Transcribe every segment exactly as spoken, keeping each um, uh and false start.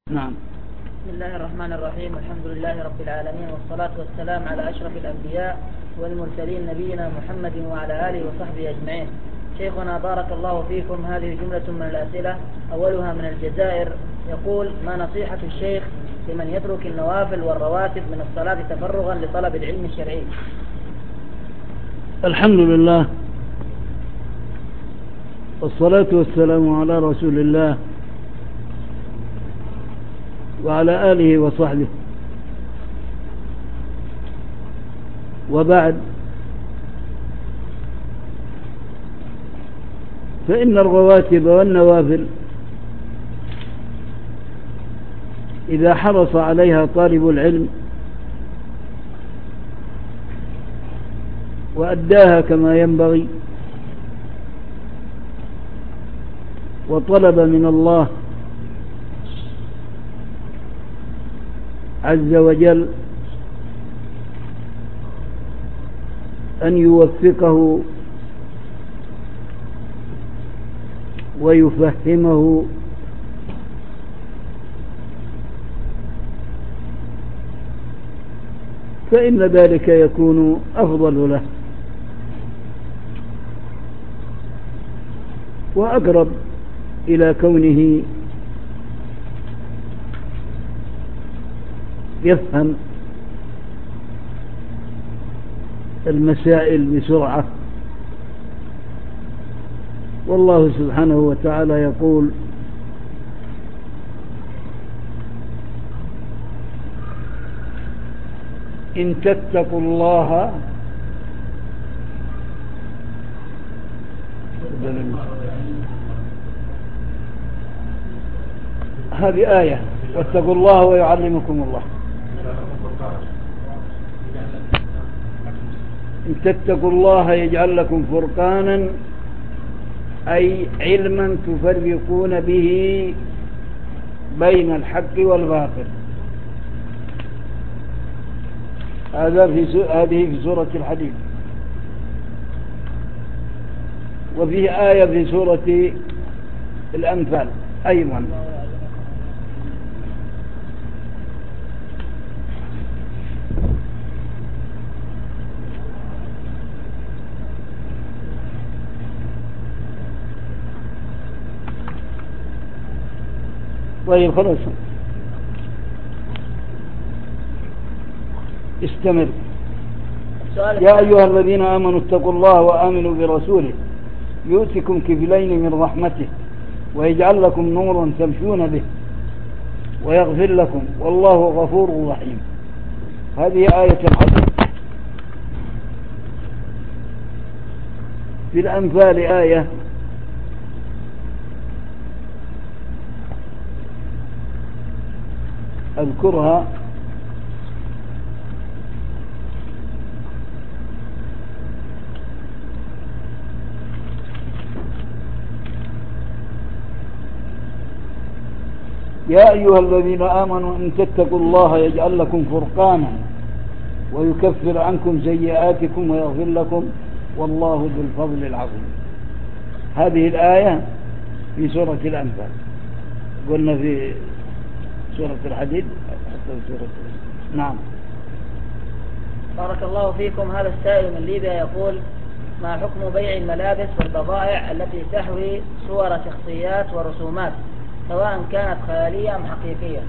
نعم. بسم الله الرحمن الرحيم. الحمد لله رب العالمين، والصلاة والسلام على أشرف الأنبياء والمرسلين نبينا محمد وعلى آله وصحبه أجمعين. شيخنا بارك الله فيكم، هذه جملة من الأسئلة، أولها من الجزائر، يقول: ما نصيحة الشيخ لمن يترك النوافل والرواتب من الصلاة تفرغا لطلب العلم الشرعي؟ الحمد لله، والصلاة والسلام على رسول الله وعلى آله وصحبه، وبعد، فإن الرواتب والنوافل إذا حرص عليها طالب العلم وأداها كما ينبغي وطلب من الله عز وجل أن يوفقه ويفهمه فإن ذلك يكون أفضل له وأقرب إلى كونه يفهم المسائل بسرعة. والله سبحانه وتعالى يقول: إن تتقوا الله هذه آية، واتقوا الله ويعلمكم الله. إن تتقوا الله يجعل لكم فرقانا، أي علما تفرقون به بين الحق والباطل. هذا في هذه في سورة الحديد. وفيه آية في سورة الأنفال أيضا. طيب خلاص استمر. يا أيها الذين آمنوا اتقوا الله وآمنوا برسوله يؤتكم كفلين من رحمته ويجعل لكم نورا تمشون به ويغفر لكم والله غفور رحيم. هذه آية الحديث. في الأنفال آية أذكرها يا أيها الذين آمنوا إن تتقوا الله يجعل لكم فرقانا ويكفر عنكم سيئاتكم ويغفر لكم والله ذو الفضل العظيم. هذه الآية في سورة الأنفال. قلنا في سورة الحديد حتى سورة. نعم. بارك الله فيكم. هذا السائل من ليبيا يقول: ما حكم بيع الملابس والبضائع التي تحوي صور شخصيات ورسومات، سواء كانت خيالية أم حقيقية؟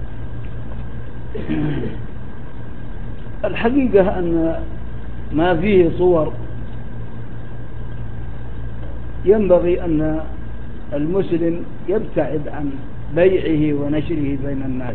الحقيقة أن ما فيه صور ينبغي أن المسلم يبتعد عن بيعه ونشره بين الناس.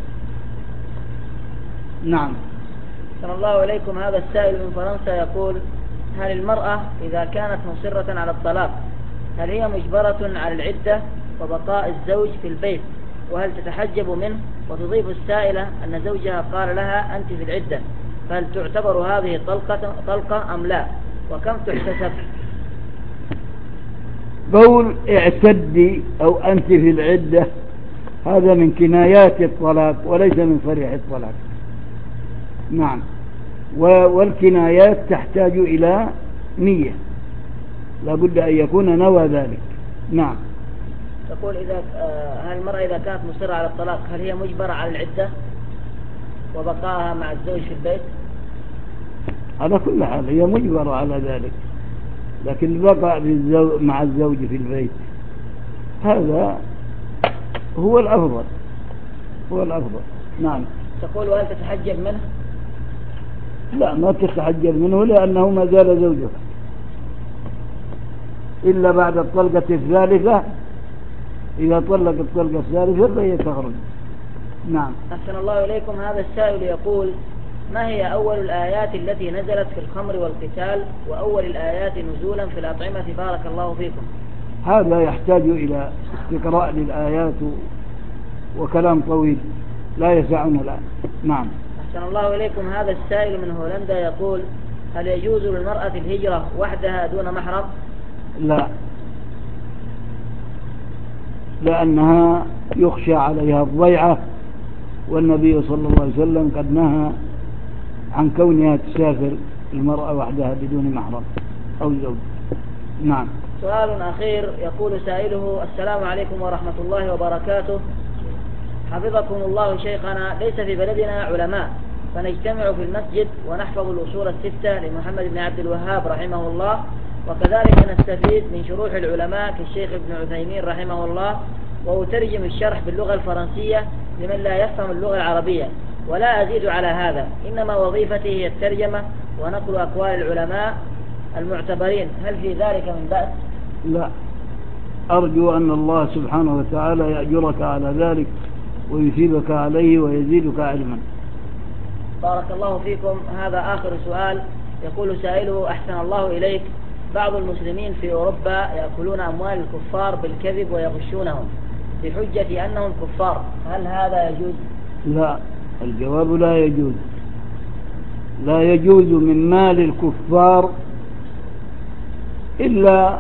نعم. صلى الله عليكم. هذا السائل من فرنسا يقول: هل المرأة إذا كانت مصرة على الطلاق هل هي مجبرة على العدة وبقاء الزوج في البيت، وهل تتحجب منه؟ وتضيف السائلة أن زوجها قال لها أنت في العدة، فهل تعتبر هذه طلقة, طلقة أم لا، وكم تحتسب؟ قول اعتدي أو أنت في العدة هذا من كنايات الطلاق وليس من صريح الطلاق. نعم. والكنايات تحتاج إلى نية، لا بد أن يكون نوى ذلك. نعم. تقول إذا هل المرأة إذا كانت مصرة على الطلاق هل هي مجبرة على العدة وبقائها مع الزوج في البيت؟ على كل حال هي مجبرة على ذلك، لكن البقاء مع الزوج في البيت هذا هو الأفضل، هو الأفضل. نعم. تقول وهل تتحجب منه؟ لا، ما تتحجب منه لأنه ما زال زوجها إلا بعد الطلقة الثالثة. إذا طلق الطلقة الثالثة فهي تخرج. نعم. أحسن الله إليكم. هذا السائل يقول: ما هي أول الآيات التي نزلت في الخمر والقتال وأول الآيات نزولا في الأطعمة بارك الله فيكم؟ هذا يحتاج إلى استقراء للآيات وكلام طويل لا يسعنا الآن. نعم. أحسن الله إليكم. هذا السائل من هولندا يقول: هل يجوز للمرأة الهجرة وحدها دون محرم؟ لا، لأنها يخشى عليها الضيعة، والنبي صلى الله عليه وسلم قد نهى عن كونها تسافر المرأة وحدها بدون محرم أو زوج. نعم. سؤال أخير يقول سائله: السلام عليكم ورحمة الله وبركاته، حفظكم الله شيخنا، ليس في بلدنا علماء فنجتمع في المسجد ونحفظ الأصول الستة لمحمد بن عبد الوهاب رحمه الله، وكذلك نستفيد من شروح العلماء كالشيخ ابن عثيمين رحمه الله، وأترجم الشرح باللغة الفرنسية لمن لا يفهم اللغة العربية، ولا أزيد على هذا، إنما وظيفتي هي الترجمة ونقل أقوال العلماء المعتبرين، هل في ذلك من بأس؟ لا، أرجو أن الله سبحانه وتعالى يأجرك على ذلك ويثيبك عليه ويزيدك علما. بارك الله فيكم. هذا آخر سؤال يقول سائله: أحسن الله إليك، بعض المسلمين في أوروبا يأكلون أموال الكفار بالكذب ويغشونهم بحجة أنهم كفار، هل هذا يجوز؟ لا، الجواب لا يجوز. لا يجوز من مال الكفار إلا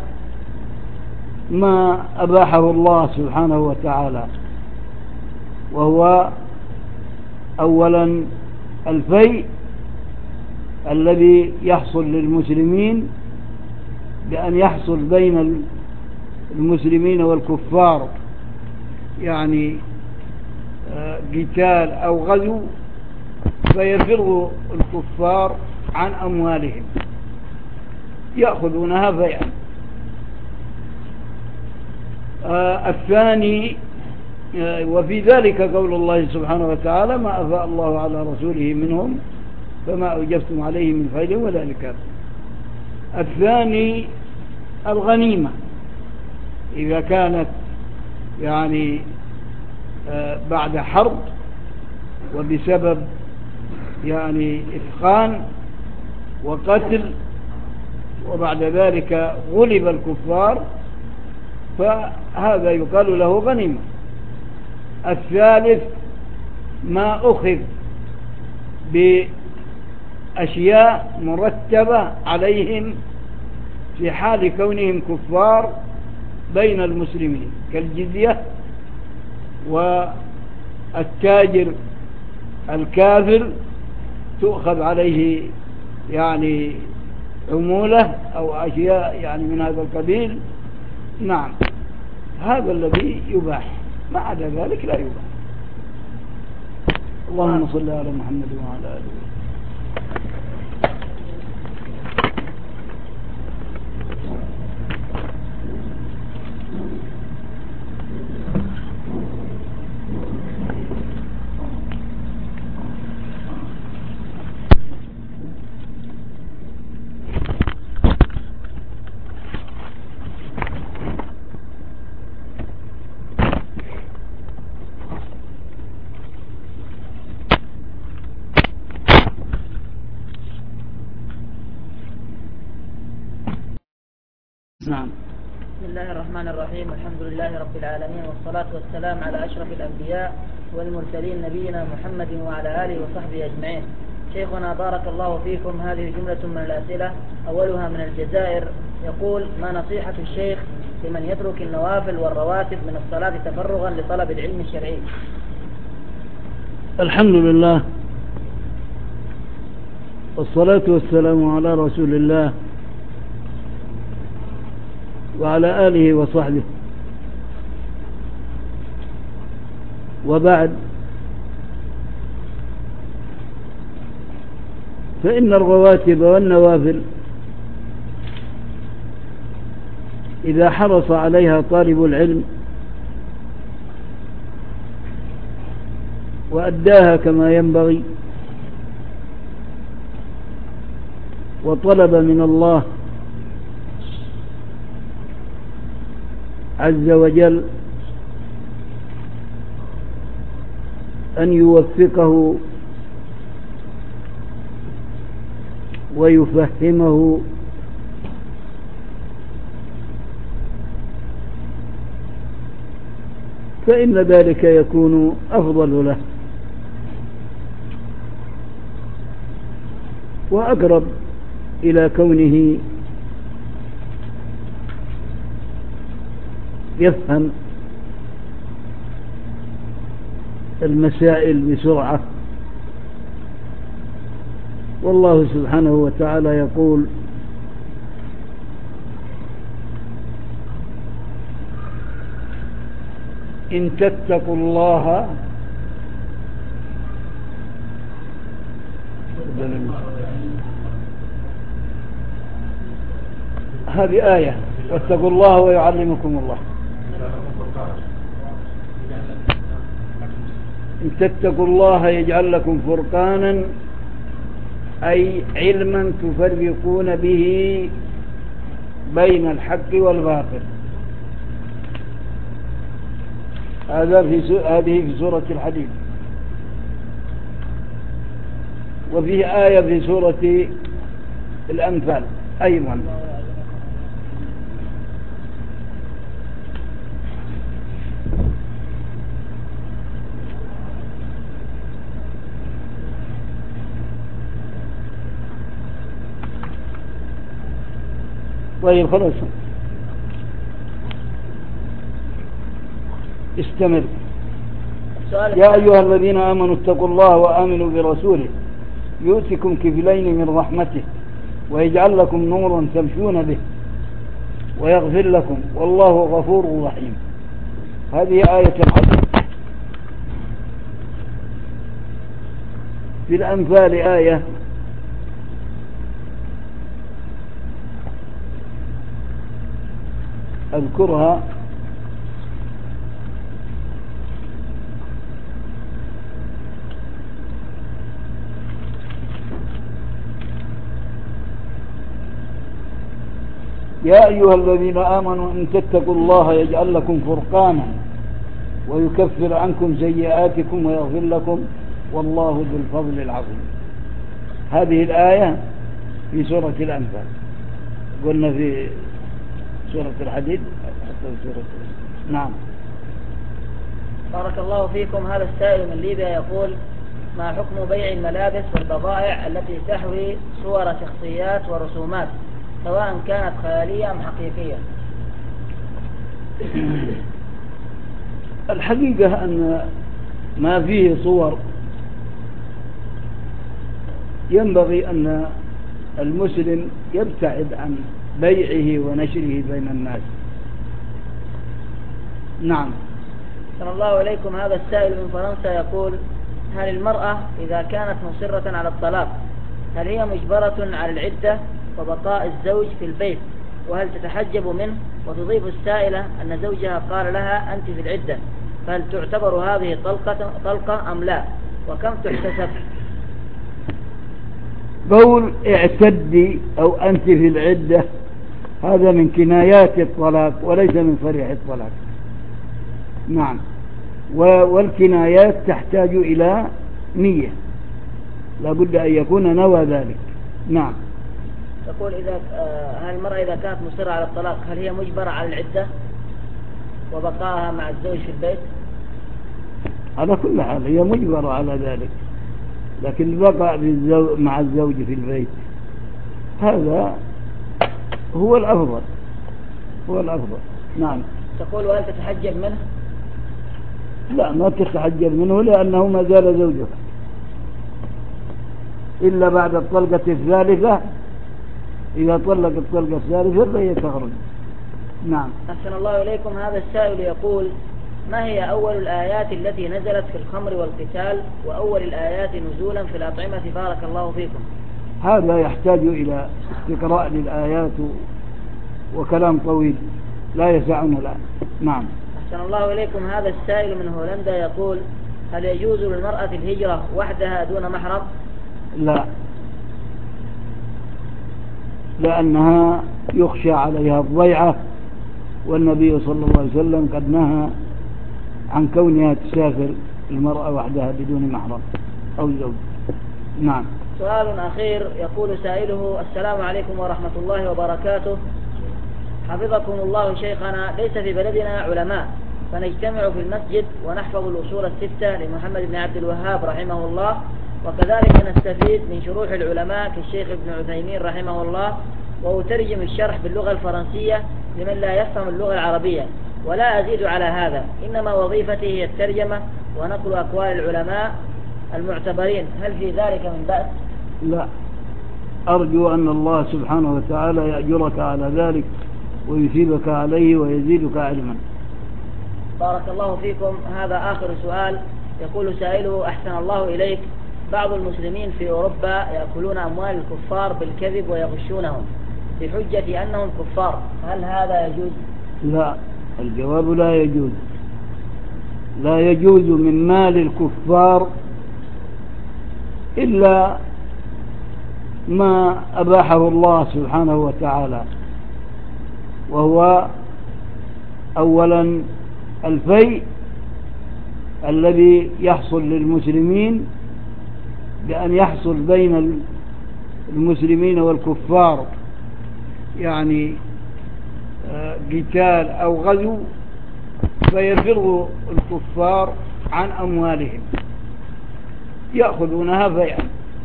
ما أباحه الله سبحانه وتعالى، وهو أولا الفيء الذي يحصل للمسلمين بأن يحصل بين المسلمين والكفار، يعني قتال أو غزو، فيفر الكفار عن أموالهم يأخذونها فيئا. الثاني وفي ذلك قول الله سبحانه وتعالى: ما أفاء الله على رسوله منهم فما أوجفتم عليه من خيل ولا ركاب. الثاني الغنيمة، إذا كانت يعني بعد حرب وبسبب يعني إثخان وقتل وبعد ذلك غلب الكفار، فهذا يقال له غنيمة. الثالث ما أخذ بأشياء مرتبة عليهم في حال كونهم كفار بين المسلمين، كالجزية والتاجر الكافر تؤخذ عليه يعني عمولة أو أشياء يعني من هذا القبيل. نعم، هذا الذي يباح، ما عدا ذلك لا يباح. اللهم صل على محمد وعلى آله. نعم. بسم الله الرحمن الرحيم، الحمد لله رب العالمين، والصلاة والسلام على أشرف الأنبياء والمرسلين نبينا محمد وعلى آله وصحبه أجمعين. شيخنا بارك الله فيكم، هذه جملة من الأسئلة، أولها من الجزائر يقول: ما نصيحة الشيخ لمن يترك النوافل والرواتب من الصلاة تفرغا لطلب العلم الشرعي؟ الحمد لله والصلاة والسلام على رسول الله وعلى آله وصحبه. وبعد، فإن الرواتب والنوافل إذا حرص عليها طالب العلم وأداها كما ينبغي وطلب من الله عز وجل أن يوفقه ويفهمه فإن ذلك يكون أفضل له وأقرب إلى كونه يفهم المسائل بسرعة. والله سبحانه وتعالى يقول: إن تتقوا الله هذه آية، واتقوا الله ويعلمكم الله. إن تتقوا الله يجعل لكم فرقانا، أي علما تفرقون به بين الحق والباطل. هذا في هذه في سورة الحديد. وفيه آية في سورة الأنفال أيضا. طيب خلاص استمر. يا أيها الذين آمنوا اتقوا الله وآمنوا برسوله يؤتكم كفلين من رحمته ويجعل لكم نورا تمشون به ويغفر لكم والله غفور رحيم. هذه آية الحديث. في الأنفال آية أذكرها يا أيها الذين آمنوا إن تتقوا الله يجعل لكم فرقانا ويكفر عنكم سيئاتكم ويغفر لكم والله ذو الفضل العظيم. هذه الآية في سورة الأنفال. قلنا في سورة الحديد حتى في سورة الحديد. نعم. بارك الله فيكم. هذا السائل من ليبيا يقول: ما حكم بيع الملابس والبضائع التي تحوي صور شخصيات ورسومات سواء كانت خيالية أم حقيقية؟ الحقيقة أن ما فيه صور ينبغي أن المسلم يبتعد عن بيعه ونشره بين الناس. نعم. صلى الله إليكم. هذا السائل من فرنسا يقول: هل المرأة إذا كانت مصرة على الطلاق هل هي مجبرة على العدة وبقاء الزوج في البيت، وهل تتحجب منه؟ وتضيف السائلة أن زوجها قال لها أنت في العدة، فهل تعتبر هذه طلقة, طلقة أم لا، وكم تحتسب؟ قول اعتدي أو أنت في العدة هذا من كنايات الطلاق وليس من صريح الطلاق. نعم. والكنايات تحتاج إلى نية، لا بد أن يكون نوى ذلك. نعم. تقول إذا هل المرأة إذا كانت مصرة على الطلاق هل هي مجبرة على العدة وبقائها مع الزوج في البيت؟ على كل حال هي مجبرة على ذلك، لكن البقاء مع الزوج في البيت هذا هو الأفضل، هو الأفضل. نعم. تقول وهل تتحجب منه؟ لا، ما تتحجب منه لأنه ما زال زوجها إلا بعد الطلقة الثالثة. إذا طلق الطلقة الثالثة فهي تخرج. نعم. أحسن الله إليكم. هذا السائل يقول: ما هي أول الآيات التي نزلت في الخمر والقتال وأول الآيات نزولا في الأطعمة بارك الله فيكم؟ هذا يحتاج إلى استقراء للآيات وكلام طويل لا يسعنا الآن. نعم. أحسن الله إليكم. هذا السائل من هولندا يقول: هل يجوز للمرأة الهجرة وحدها دون محرم؟ لا، لأنها يخشى عليها الضيعة، والنبي صلى الله عليه وسلم قد نهى عن كونها تسافر المرأة وحدها بدون محرم أو زوج. نعم. سؤال أخير يقول سائله: السلام عليكم ورحمة الله وبركاته، حفظكم الله شيخنا، ليس في بلدنا علماء فنجتمع في المسجد ونحفظ الأصول الستة لمحمد بن عبد الوهاب رحمه الله، وكذلك نستفيد من شروح العلماء كالشيخ ابن عثيمين رحمه الله، وأترجم الشرح باللغة الفرنسية لمن لا يفهم اللغة العربية، ولا أزيد على هذا، إنما وظيفتي هي الترجمة ونقل أقوال العلماء المعتبرين، هل في ذلك من بأس؟ لا، أرجو أن الله سبحانه وتعالى يأجرك على ذلك ويثيبك عليه ويزيدك علما. بارك الله فيكم. هذا آخر سؤال يقول سائله: أحسن الله إليك، بعض المسلمين في أوروبا يأكلون أموال الكفار بالكذب ويغشونهم بحجة أنهم كفار، هل هذا يجوز؟ لا، الجواب لا يجوز. لا يجوز من مال الكفار إلا ما أباحه الله سبحانه وتعالى، وهو أولا الفيء الذي يحصل للمسلمين بأن يحصل بين المسلمين والكفار يعني قتال أو غزو، فيفر الكفار عن أموالهم يأخذونها فيئا.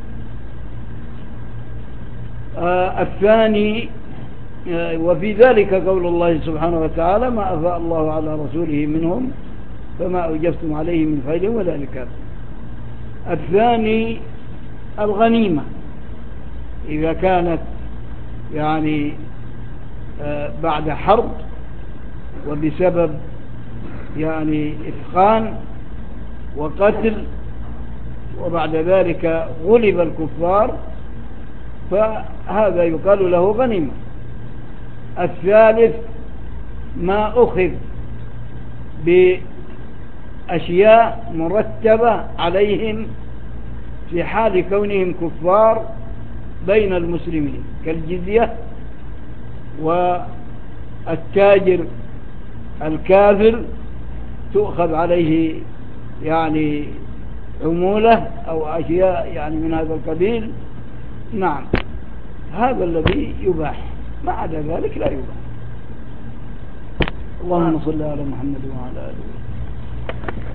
آه الثاني آه وفي ذلك قول الله سبحانه وتعالى: ما أفاء الله على رسوله منهم فما أوجفتم عليه من خيل ولا ركاب. الثاني الغنيمة، إذا كانت يعني آه بعد حرب وبسبب يعني إثخان وقتل وبعد ذلك غلب الكفار، فهذا يقال له غنيمة. الثالث ما أخذ بأشياء مرتبة عليهم في حال كونهم كفار بين المسلمين، كالجزية والتاجر الكافر تؤخذ عليه يعني عمولة أو أشياء يعني من هذا القبيل. نعم، هذا الذي يباح، ما عدا ذلك لا يباح. اللهم صل على محمد وعلى آله وسلم.